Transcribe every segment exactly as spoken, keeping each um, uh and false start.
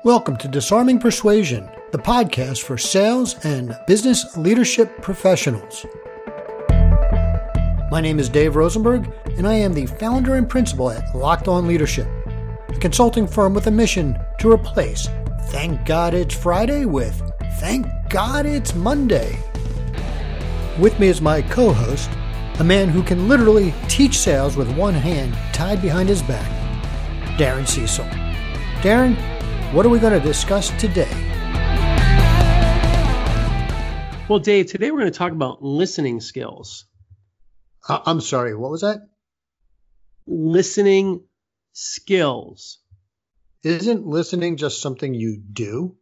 Welcome to Disarming Persuasion, the podcast for sales and business leadership professionals. My name is Dave Rosenberg, and I am the founder and principal at Locked On Leadership, a consulting firm with a mission to replace "Thank God It's Friday" with "Thank God It's Monday." With me is my co-host, a man who can literally teach sales with one hand tied behind his back, Darren Cecil. Darren, what are we going to discuss today? Well, Dave, today we're going to talk about listening skills. Uh, I'm sorry, what was that? Listening skills. Isn't listening just something you do?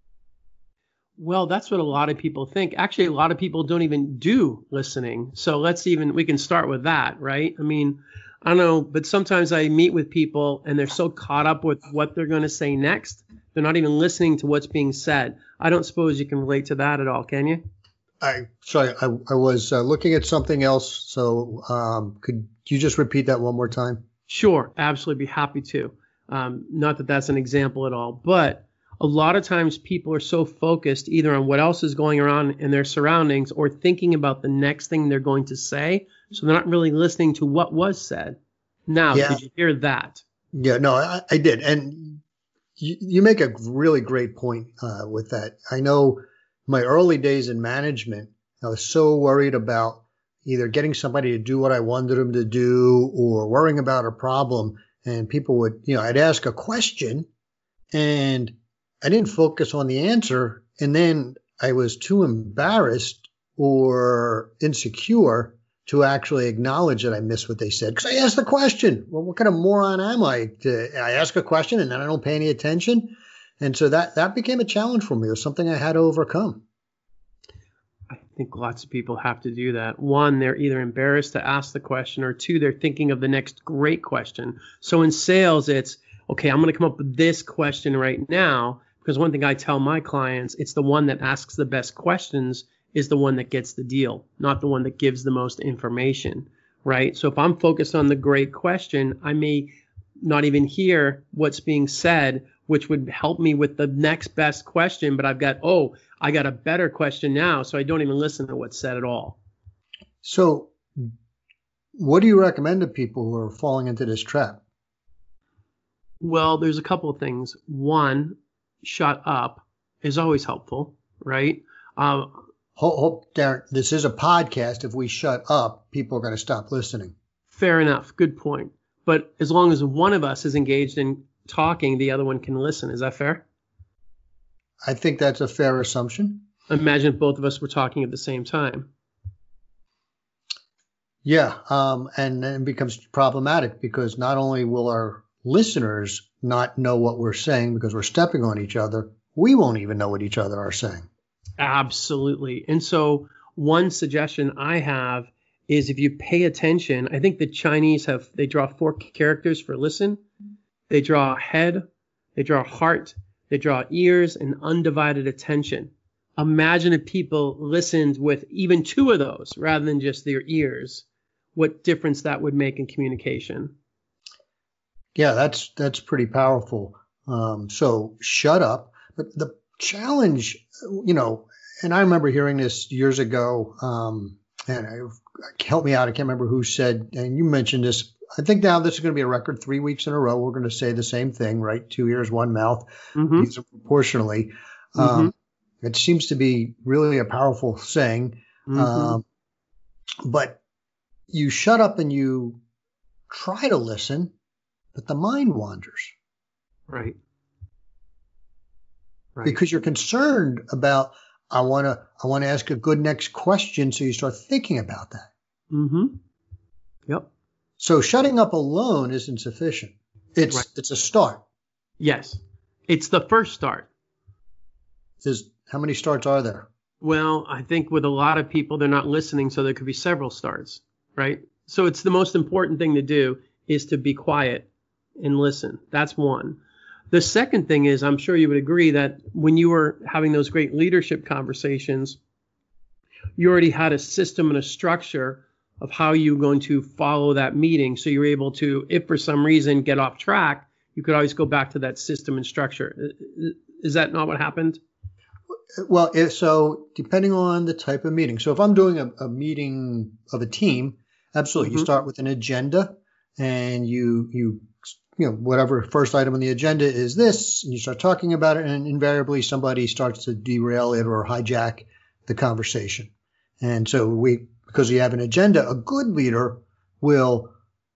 Well, that's what a lot of people think. Actually, a lot of people don't even do listening. So let's even, we can start with that, right? I mean, I don't know, but sometimes I meet with people and they're so caught up with what they're going to say next, they're not even listening to what's being said. I don't suppose you can relate to that at all, can you? I sorry, I, I was uh, looking at something else. So um, could you just repeat that one more time? Sure, absolutely, be happy to. Um, not that that's an example at all, but a lot of times people are so focused either on what else is going on in their surroundings or thinking about the next thing they're going to say. So they're not really listening to what was said. Now, yeah. Did you hear that? Yeah, no, I, I did. And you, you make a really great point uh, with that. I know my early days in management, I was so worried about either getting somebody to do what I wanted them to do or worrying about a problem. And people would, you know, I'd ask a question and I didn't focus on the answer. And then I was too embarrassed or insecure to actually acknowledge that I missed what they said. Because I asked the question. Well, what kind of moron am I? To, I ask a question and then I don't pay any attention. And so that, that became a challenge for me. It was something I had to overcome. I think lots of people have to do that. One, they're either embarrassed to ask the question, or two, they're thinking of the next great question. So in sales, it's, okay, I'm going to come up with this question right now. Because one thing I tell my clients, it's the one that asks the best questions is the one that gets the deal, not the one that gives the most information, right? So if I'm focused on the great question, I may not even hear what's being said, which would help me with the next best question. But I've got, oh, I got a better question now, so I don't even listen to what's said at all. So what do you recommend to people who are falling into this trap? Well, there's a couple of things. One, shut up is always helpful, right? Um, Hold, hold, Darren, this is a podcast. If we shut up, people are going to stop listening. Fair enough. Good point. But as long as one of us is engaged in talking, the other one can listen. Is that fair? I think that's a fair assumption. Imagine if both of us were talking at the same time. Yeah, um, and then it becomes problematic because not only will our listeners not know what we're saying because we're stepping on each other, we won't even know what each other are saying. Absolutely. And so one suggestion I have is if you pay attention, I think the Chinese have, they draw four characters for listen. They draw head, they draw heart, they draw ears, and undivided attention. Imagine if people listened with even two of those rather than just their ears, what difference that would make in communication. Yeah, that's that's pretty powerful. Um, so shut up. But the challenge, you know, and I remember hearing this years ago, um, and I, help me out. I can't remember who said, and you mentioned this. I think now this is going to be a record three weeks in a row. We're going to say the same thing, right? Two ears, one mouth, mm-hmm. These are proportionally. Mm-hmm. Um, it seems to be really a powerful saying. Mm-hmm. Um, but you shut up and you try to listen, but the mind wanders. Right. Right. Because you're concerned about, I want to, I want to ask a good next question. So you start thinking about that. Mm-hmm. Yep. So shutting up alone isn't sufficient. It's, right. It's a start. Yes. It's the first start. Is how many starts are there? Well, I think with a lot of people, they're not listening. So there could be several starts, right? So it's the most important thing to do is to be quiet and listen. That's one. The second thing is, I'm sure you would agree that when you were having those great leadership conversations, you already had a system and a structure of how you were going to follow that meeting. So you're able to, if for some reason get off track, you could always go back to that system and structure. Is that not what happened? Well, if, so depending on the type of meeting. So if I'm doing a, a meeting of a team, absolutely. Mm-hmm. You start with an agenda and you, you, you know, whatever first item on the agenda is this, and you start talking about it, and invariably somebody starts to derail it or hijack the conversation. And so we, because we have an agenda, a good leader will,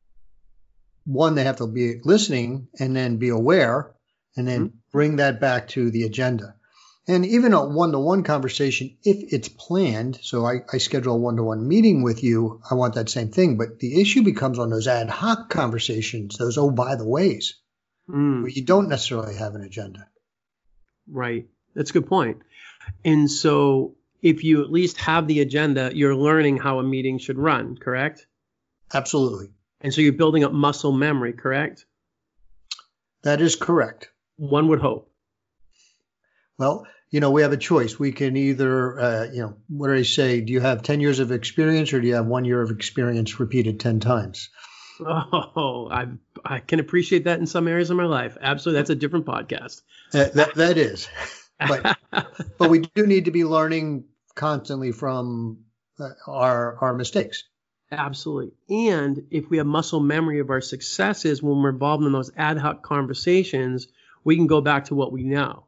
one, they have to be listening and then be aware and then mm-hmm. bring that back to the agenda. And even a one-to-one conversation, if it's planned, so I, I schedule a one-to-one meeting with you, I want that same thing. But the issue becomes on those ad hoc conversations, those oh, by the ways, mm. where you don't necessarily have an agenda. Right. That's a good point. And so if you at least have the agenda, you're learning how a meeting should run, correct? Absolutely. And so you're building up muscle memory, correct? That is correct. One would hope. Well, you know, we have a choice. We can either, uh, you know, what do they say? Do you have ten years of experience or do you have one year of experience repeated ten times? Oh, I I can appreciate that in some areas of my life. Absolutely. That's a different podcast. Uh, that That is. But, but we do need to be learning constantly from uh, our our mistakes. Absolutely. And if we have muscle memory of our successes when we're involved in those ad hoc conversations, we can go back to what we know.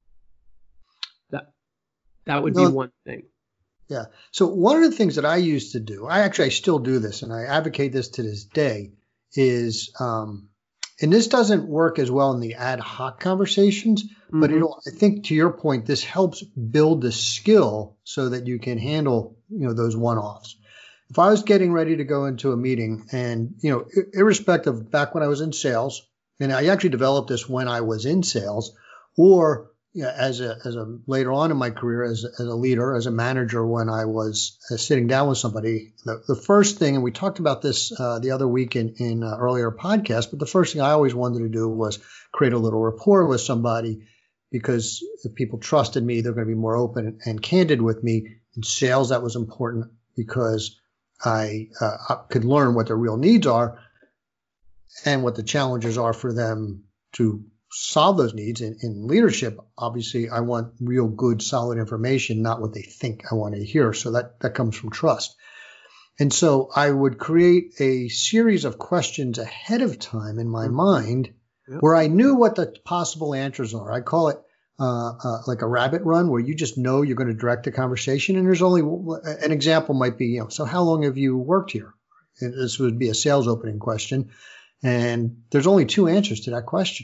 That that would no, be one thing. Yeah. So one of the things that I used to do, I actually I still do this, and I advocate this to this day, is, um, and this doesn't work as well in the ad hoc conversations, mm-hmm. but it'll, I think to your point, this helps build the skill so that you can handle, you know, those one-offs. If I was getting ready to go into a meeting and, you know, irrespective, back when I was in sales, and I actually developed this when I was in sales, or you know, as a as a later on in my career as, as a leader, as a manager, when I was uh, sitting down with somebody, the, the first thing, and we talked about this uh, the other week in in uh, earlier podcasts, but the first thing I always wanted to do was create a little rapport with somebody, because if people trusted me, they're going to be more open and, and candid with me. In sales, that was important because I uh, could learn what their real needs are and what the challenges are for them to solve those needs. In, in leadership, obviously, I want real good, solid information, not what they think I want to hear. So that, that comes from trust. And so I would create a series of questions ahead of time in my mm-hmm. mind yep. where I knew what the possible answers are. I call it uh, uh, like a rabbit run, where you just know you're going to direct the conversation. And there's only an example might be, you know, so how long have you worked here? And this would be a sales opening question. And there's only two answers to that question.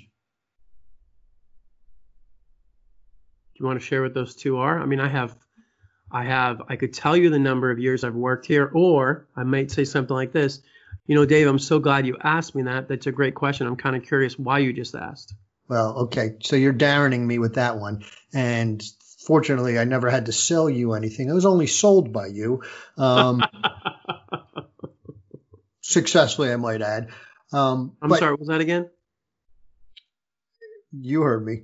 Do you want to share what those two are? I mean, I have, I have, I could tell you the number of years I've worked here, or I might say something like this. You know, Dave, I'm so glad you asked me that. That's a great question. I'm kind of curious why you just asked. Well, okay. So you're Darrening me with that one. And fortunately, I never had to sell you anything. I was only sold by you. Um, successfully, I might add. Um, I'm sorry, what was that again? You heard me.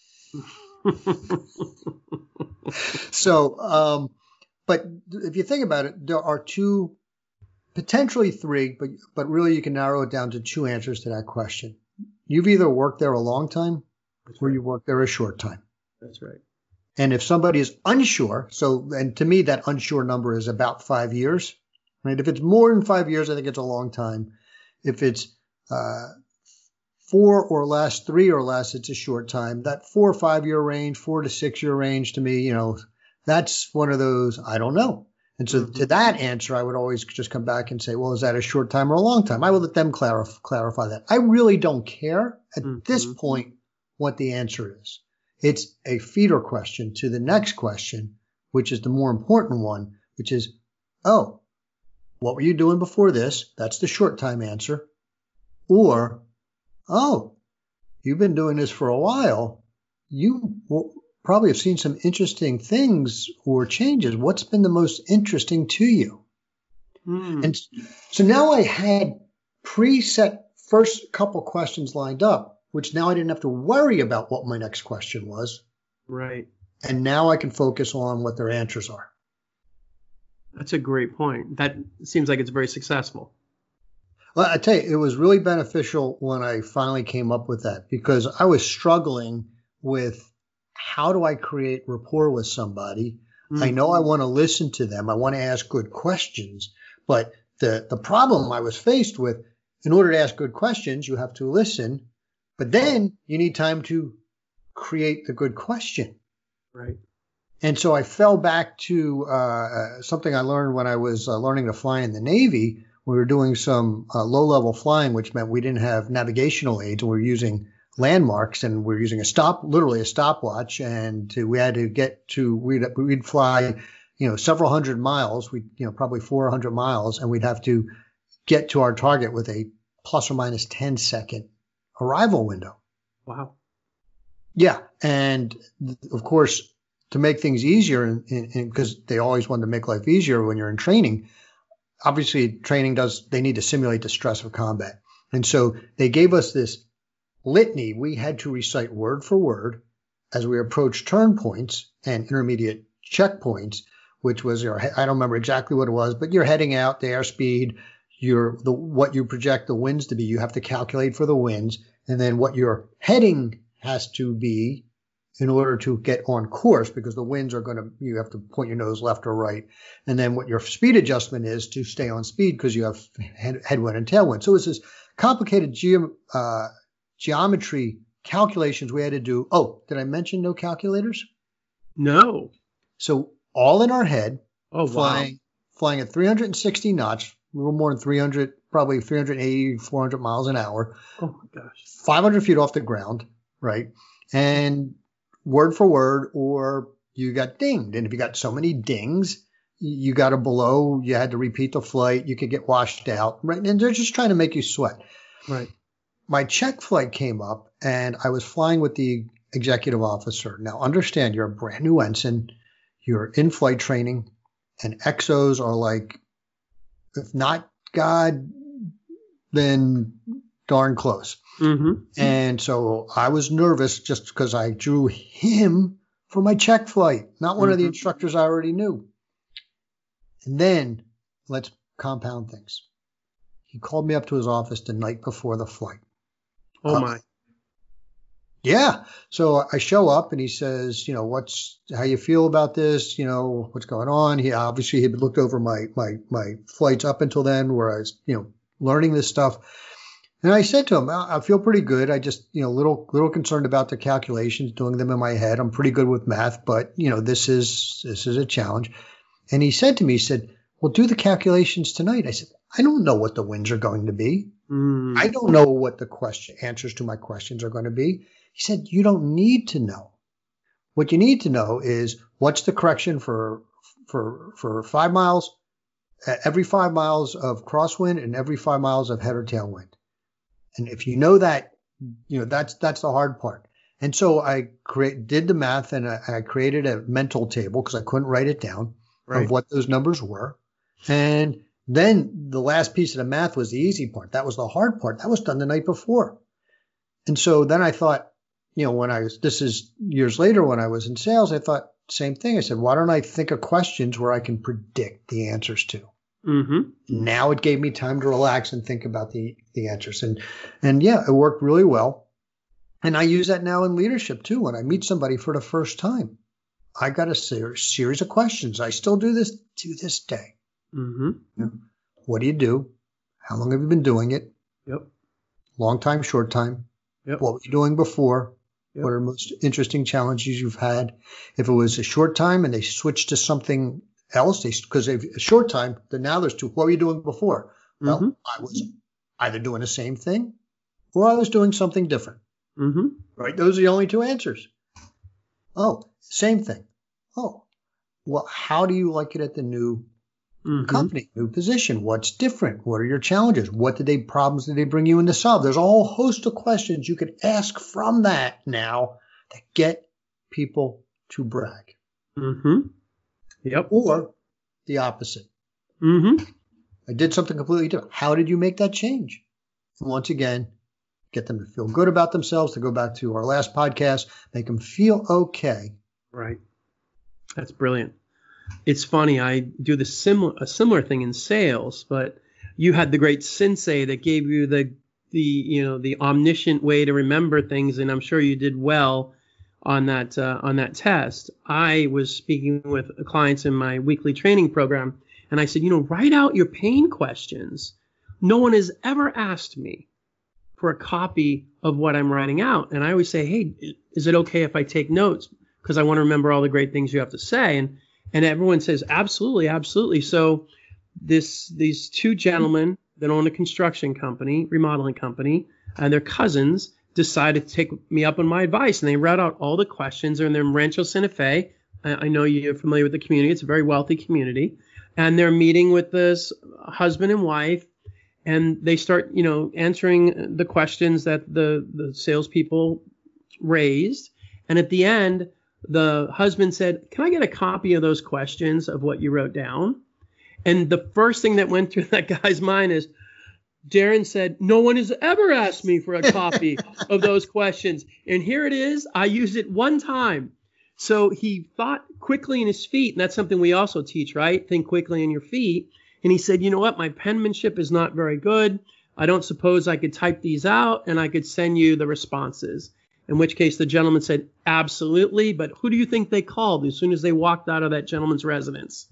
So, um, but if you think about it, there are two, potentially three, but but really you can narrow it down to two answers to that question. You've either worked there a long time That's or right. you worked there a short time. That's right. And if somebody is unsure, so, and to me, that unsure number is about five years, right? If it's more than five years, I think it's a long time. If it's uh, four or less, three or less, it's a short time. That four or five year range, four to six year range, to me, you know, that's one of those, I don't know. And so mm-hmm. to that answer, I would always just come back and say, well, is that a short time or a long time? I will let them clarify, clarify that. I really don't care at mm-hmm. this point what the answer is. It's a feeder question to the next question, which is the more important one, which is, oh, what were you doing before this? That's the short time answer. Or, oh, you've been doing this for a while. You will probably have seen some interesting things or changes. What's been the most interesting to you? Mm. And so now I had preset first couple questions lined up, which now I didn't have to worry about what my next question was. Right. And now I can focus on what their answers are. That's a great point. That seems like it's very successful. Well, I tell you, it was really beneficial when I finally came up with that because I was struggling with how do I create rapport with somebody? Mm-hmm. I know I want to listen to them. I want to ask good questions. But the, the problem I was faced with, in order to ask good questions, you have to listen. But then you need time to create the good question. Right. And so I fell back to uh, something I learned when I was uh, learning to fly in the Navy. We were doing some uh, low-level flying, which meant we didn't have navigational aids, and we were using landmarks, and we were using a stop, literally a stopwatch, and to, we had to get to, we'd, we'd fly, you know, several hundred miles, we, you know, probably four hundred miles, and we'd have to get to our target with a plus or minus ten second arrival window. Wow. Yeah, and of course, to make things easier, and because they always want to make life easier when you're in training. Obviously, training does, they need to simulate the stress of combat. And so they gave us this litany we had to recite word for word as we approached turn points and intermediate checkpoints, which was your, I don't remember exactly what it was, but you're heading out, the airspeed, your, the, what you project the winds to be, you have to calculate for the winds, and then what your heading has to be in order to get on course, because the winds are going to, you have to point your nose left or right. And then what your speed adjustment is to stay on speed because you have head, headwind and tailwind. So it's this complicated ge- uh, geometry calculations we had to do. Oh, did I mention no calculators? No. So all in our head, oh, flying, wow. flying at three hundred sixty knots, a little more than three hundred, probably three eighty, four hundred miles an hour. Oh my gosh. five hundred feet off the ground, right? And word for word, or you got dinged. And if you got so many dings, you got a below, you had to repeat the flight, you could get washed out, right? And they're just trying to make you sweat. Right. My check flight came up and I was flying with the executive officer. Now understand, you're a brand new ensign, you're in flight training, and X Os are like, if not God, then darn close. Mm-hmm. And so I was nervous just because I drew him for my check flight, not one mm-hmm. of the instructors I already knew. And then let's compound things. He called me up to his office the night before the flight. Oh, uh, my. Yeah. So I show up and he says, you know, what's, how you feel about this? You know, what's going on? He obviously had looked over my, my, my flights up until then where I was, you know, learning this stuff. And I said to him, I feel pretty good. I just, you know, little, little concerned about the calculations, doing them in my head. I'm pretty good with math, but you know, this is, this is a challenge. And he said to me, he said, well, do the calculations tonight. I said, I don't know what the winds are going to be. Mm. I don't know what the question, answers to my questions are going to be. He said, you don't need to know. What you need to know is what's the correction for, for, for five miles, every five miles of crosswind and every five miles of head or tailwind. And if you know that, you know, that's, that's the hard part. And so I create, did the math and I, I created a mental table because I couldn't write it down right. of what those numbers were. And then the last piece of the math was the easy part. That was the hard part. That was done the night before. And so then I thought, you know, when I was, this is years later when I was in sales, I thought same thing. I said, why don't I think of questions where I can predict the answers to? Mm-hmm. Now it gave me time to relax and think about the, the answers. And, and yeah, it worked really well. And I use that now in leadership too. When I meet somebody for the first time, I got a ser- series of questions. I still do this to this day. Mm-hmm. You know, what do you do? How long have you been doing it? Yep. Long time, short time. Yep. What were you doing before? Yep. What are the most interesting challenges you've had? If it was a short time and they switched to something else, they, because a short time, then now there's two. What were you doing before? Well, mm-hmm. I was either doing the same thing or I was doing something different. Mm-hmm. Right? Those are the only two answers. Oh, same thing. Oh, well, how do you like it at the new mm-hmm. company, new position? What's different? What are your challenges? What did they problems did they bring you in to solve? There's a whole host of questions you could ask from that now that get people to brag. Mm-hmm. Yep. Or the opposite. Mm-hmm. I did something completely different. How did you make that change? And once again, get them to feel good about themselves, to go back to our last podcast, make them feel okay. Right. That's brilliant. It's funny. I do the similar, a similar thing in sales, but you had the great sensei that gave you the the you know the omniscient way to remember things, and I'm sure you did well on that uh, on that test. I was speaking with clients in my weekly training program, and I said, you know, write out your pain questions. No one has ever asked me for a copy of what I'm writing out, and I always say, hey, is it okay if I take notes, because I want to remember all the great things you have to say? And and everyone says absolutely, absolutely. So this these two gentlemen that own a construction company, remodeling company, and their cousins decided to take me up on my advice, and they wrote out all the questions. They're in their Rancho Santa Fe. I, I know you're familiar with the community. It's a very wealthy community. And they're meeting with this husband and wife, and they start, you know, answering the questions that the, the salespeople raised. And at the end, the husband said, can I get a copy of those questions of what you wrote down? And the first thing that went through that guy's mind is, Darren said, no one has ever asked me for a copy of those questions. And here it is. I used it one time. So he thought quickly in his feet. And that's something we also teach, right? Think quickly in your feet. And he said, you know what? My penmanship is not very good. I don't suppose I could type these out and I could send you the responses. In which case the gentleman said, absolutely. But who do you think they called as soon as they walked out of that gentleman's residence?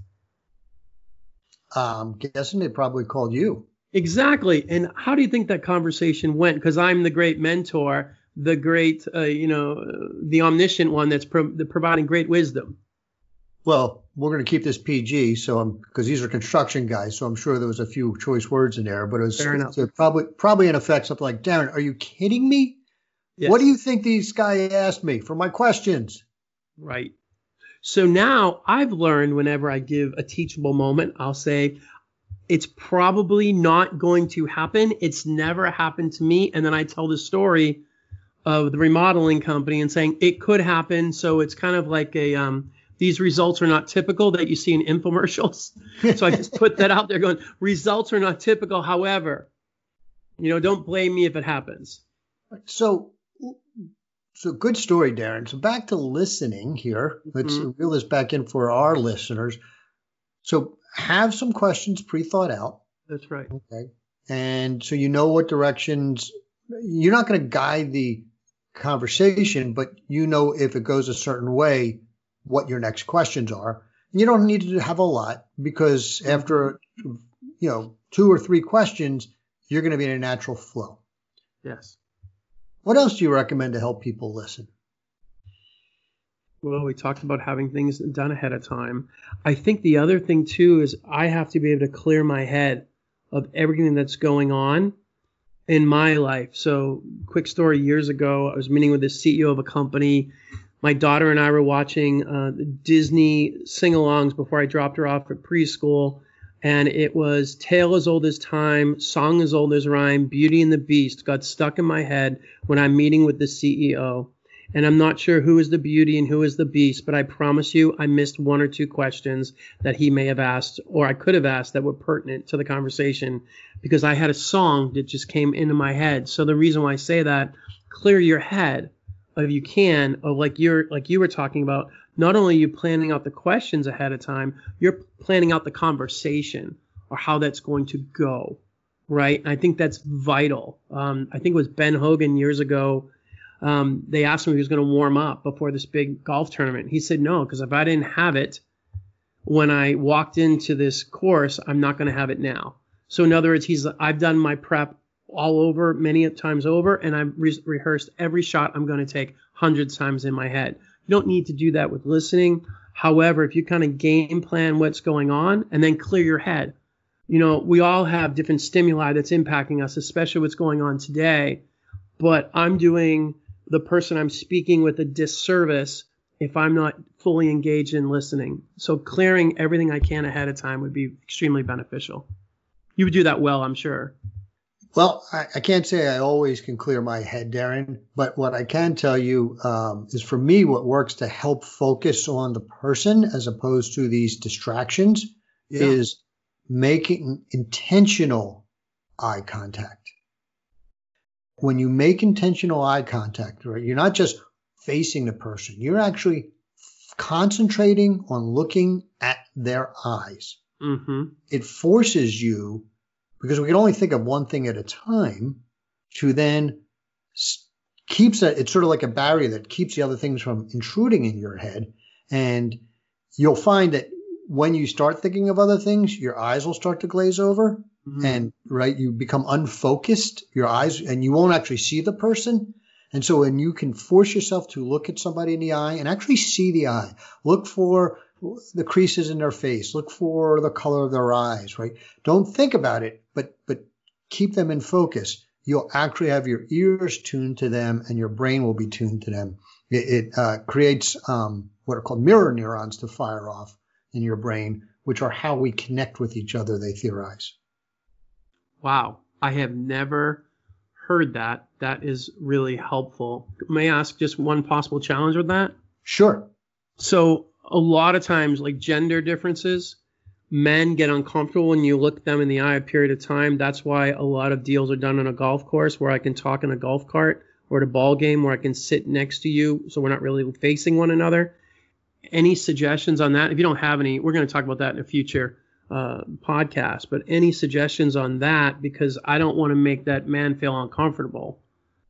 I'm guessing they probably called you. Exactly. And how do you think that conversation went? Because I'm the great mentor, the great, uh, you know, uh, the omniscient one that's pro- the providing great wisdom. Well, we're going to keep this P G, so I'm because these are construction guys, so I'm sure there was a few choice words in there, but it was Fair enough. So probably probably in effect something like, Darren, are you kidding me? Yes. What do you think these guys asked me for my questions? Right. So now I've learned whenever I give a teachable moment, I'll say, it's probably not going to happen. It's never happened to me. And then I tell the story of the remodeling company and saying it could happen. So it's kind of like a, um, these results are not typical that you see in infomercials. So I just put that out there going, results are not typical. However, you know, don't blame me if it happens. So, so good story, Darren. So back to listening here. Let's mm-hmm. reel this back in for our listeners. So have some questions pre-thought out. That's right. Okay. And so you know what directions, you're not going to guide the conversation, but you know if it goes a certain way, what your next questions are. You don't need to have a lot because after, you know, two or three questions, you're going to be in a natural flow. Yes. What else do you recommend to help people listen? Well, we talked about having things done ahead of time. I think the other thing, too, is I have to be able to clear my head of everything that's going on in my life. So, quick story, years ago, I was meeting with the C E O of a company. My daughter and I were watching uh, Disney sing-alongs before I dropped her off at preschool. And it was Tale as Old as Time, Song as Old as Rhyme, Beauty and the Beast got stuck in my head when I'm meeting with the C E O. And I'm not sure who is the beauty and who is the beast, but I promise you I missed one or two questions that he may have asked or I could have asked that were pertinent to the conversation because I had a song that just came into my head. So the reason why I say that, clear your head if you can, of like you're like you were talking about, not only are you planning out the questions ahead of time, you're planning out the conversation or how that's going to go, right? And I think that's vital. Um, I think it was Ben Hogan years ago. Um, they asked him if he was going to warm up before this big golf tournament. He said no, because if I didn't have it when I walked into this course, I'm not going to have it now. So in other words, he's I've done my prep all over many times over, and I've re- rehearsed every shot I'm going to take hundreds of times in my head. You don't need to do that with listening. However, if you kind of game plan what's going on and then clear your head, you know, we all have different stimuli that's impacting us, especially what's going on today. But I'm doing the person I'm speaking with a disservice if I'm not fully engaged in listening. So clearing everything I can ahead of time would be extremely beneficial. You would do that well, I'm sure. Well, I, I can't say I always can clear my head, Darren, but what I can tell you um, is for me, what works to help focus on the person as opposed to these distractions yeah. is making intentional eye contact. When you make intentional eye contact, right, you're not just facing the person, you're actually concentrating on looking at their eyes. Mm-hmm. It forces you because we can only think of one thing at a time, to then keeps that, it's sort of like a barrier that keeps the other things from intruding in your head. And you'll find that when you start thinking of other things, your eyes will start to glaze over, mm-hmm. and right, you become unfocused, your eyes, and you won't actually see the person. And so when you can force yourself to look at somebody in the eye and actually see the eye, look for the creases in their face, look for the color of their eyes, right? Don't think about it, but, but keep them in focus. You'll actually have your ears tuned to them and your brain will be tuned to them. It, it uh, creates um, what are called mirror neurons to fire off in your brain, which are how we connect with each other, they theorize. Wow. I have never heard that. That is really helpful. May I ask just one possible challenge with that? Sure. So a lot of times, like gender differences, men get uncomfortable when you look them in the eye a period of time. That's why a lot of deals are done on a golf course where I can talk in a golf cart, or at a ball game where I can sit next to you so we're not really facing one another. Any suggestions on that? If you don't have any, we're going to talk about that in a future uh, podcast, but any suggestions on that? Because I don't want to make that man feel uncomfortable.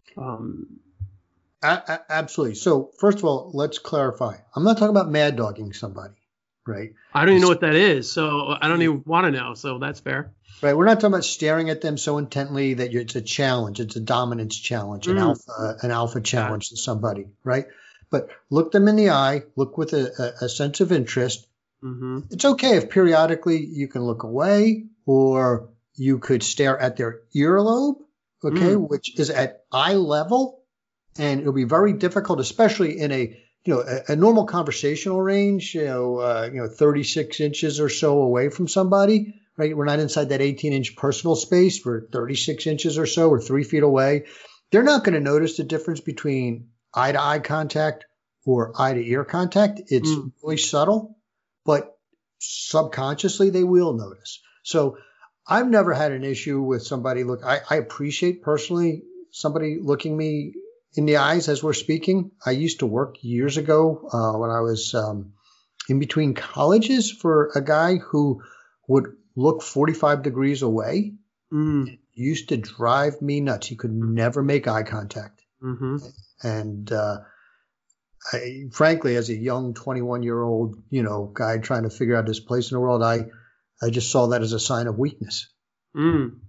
Um, a- a- absolutely. So first of all, let's clarify. I'm not talking about mad dogging somebody, right? I don't even know what that is, so I don't even want to know, so that's fair. Right. We're not talking about staring at them so intently that you're, it's a challenge. It's a dominance challenge, an mm. alpha, an alpha challenge to somebody, right? But look them in the eye, look with a, a, a sense of interest. Mm-hmm. It's okay if periodically you can look away, or you could stare at their earlobe, okay, mm. which is at eye level. And it'll be very difficult, especially in a, you know, a, a normal conversational range, you know, uh, you know, thirty-six inches or so away from somebody. Right? We're not inside that eighteen inch personal space. We're thirty-six inches or so, or three feet away. They're not going to notice the difference between eye to eye contact or eye to ear contact. It's mm. really subtle, but subconsciously they will notice. So I've never had an issue with somebody look, I, I appreciate personally somebody looking me in the eyes as we're speaking. I used to work years ago uh, when I was um, in between colleges for a guy who would look forty-five degrees away. Mm. It used to drive me nuts. He could never make eye contact. Mm-hmm. And uh, I, frankly, as a young twenty-one-year-old, you know, guy trying to figure out his place in the world, I, I just saw that as a sign of weakness. Mm.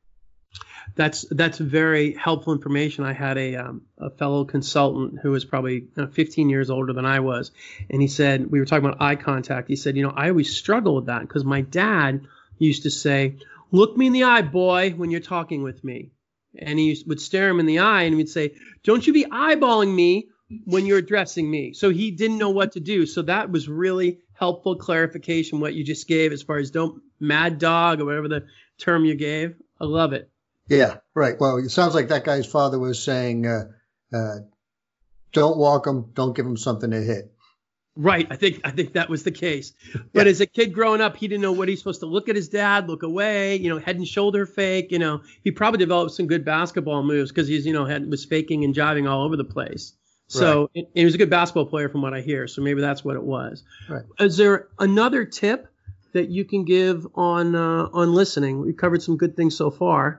That's that's very helpful information. I had a um, a fellow consultant who was probably uh, fifteen years older than I was, and he said, we were talking about eye contact. He said, you know, I always struggle with that because my dad used to say, "Look me in the eye, boy," when you're talking with me, and he would stare him in the eye and he'd say, "Don't you be eyeballing me when you're addressing me." So he didn't know what to do. So that was really helpful clarification what you just gave as far as don't mad dog or whatever the term you gave. I love it. Yeah, right. Well, it sounds like that guy's father was saying, uh, uh, don't walk him, don't give him something to hit. Right. I think I think that was the case. But yeah. As a kid growing up, he didn't know what he's supposed to look at his dad, look away, you know, head and shoulder fake. You know, he probably developed some good basketball moves because he's, you know, had, was faking and jiving all over the place. So right. and he was a good basketball player from what I hear. So maybe that's what it was. Right. Is there another tip that you can give on uh, on listening? We've covered some good things so far.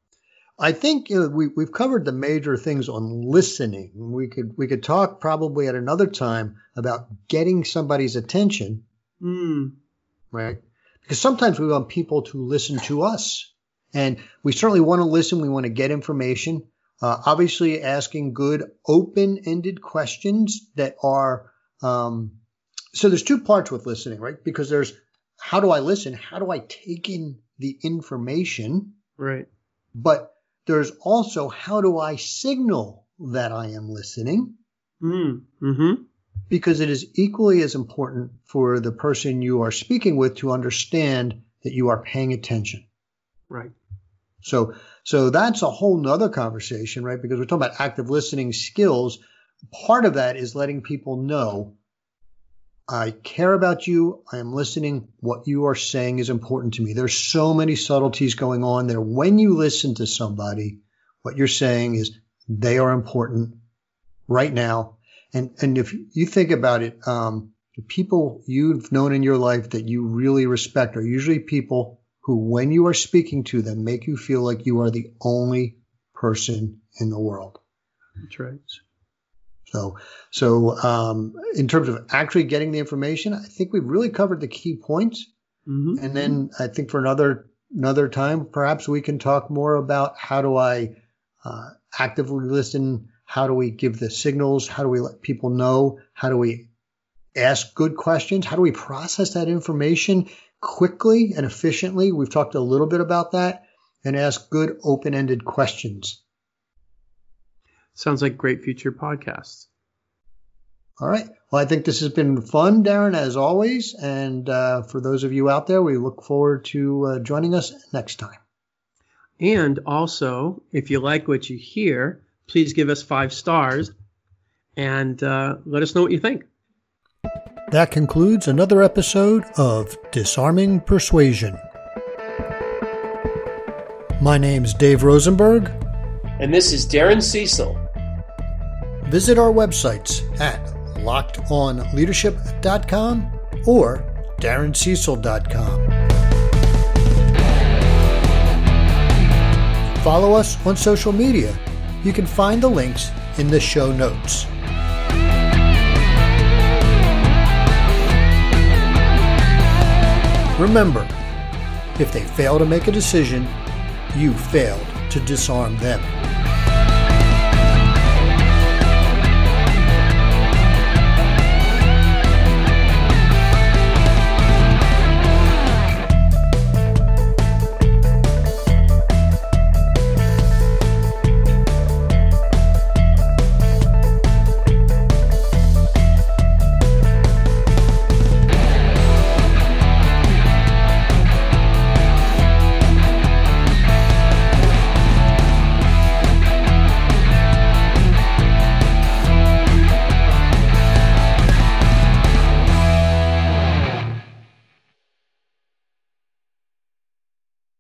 I think you know, we, we've covered the major things on listening. We could we could talk probably at another time about getting somebody's attention, mm. right? Because sometimes we want people to listen to us, and we certainly want to listen. We want to get information. Uh, obviously, asking good open-ended questions that are um, so. There's two parts with listening, right? Because there's how do I listen? How do I take in the information? Right. But there's also how do I signal that I am listening? Mm. Mm-hmm. Because it is equally as important for the person you are speaking with to understand that you are paying attention. Right. So, so that's a whole nother conversation, right? Because we're talking about active listening skills. Part of that is letting people know, I care about you. I am listening. What you are saying is important to me. There's so many subtleties going on there. When you listen to somebody, what you're saying is they are important right now. And, and if you think about it, um, the people you've known in your life that you really respect are usually people who, when you are speaking to them, make you feel like you are the only person in the world. That's right. So, so um, in terms of actually getting the information, I think we've really covered the key points. Mm-hmm. And then I think for another another time, perhaps we can talk more about how do I uh, actively listen, how do we give the signals, how do we let people know, how do we ask good questions, how do we process that information quickly and efficiently. We've talked a little bit about that, and ask good open-ended questions. Sounds like great future podcasts. All right. Well, I think this has been fun, Darren, as always. And uh, for those of you out there, we look forward to uh, joining us next time. And also, if you like what you hear, please give us five stars and uh, let us know what you think. That concludes another episode of Disarming Persuasion. My name's Dave Rosenberg. And this is Darren Cecil. Visit our websites at locked on leadership dot com or darren cecil dot com. Follow us on social media. You can find the links in the show notes. Remember, if they fail to make a decision, you failed to disarm them.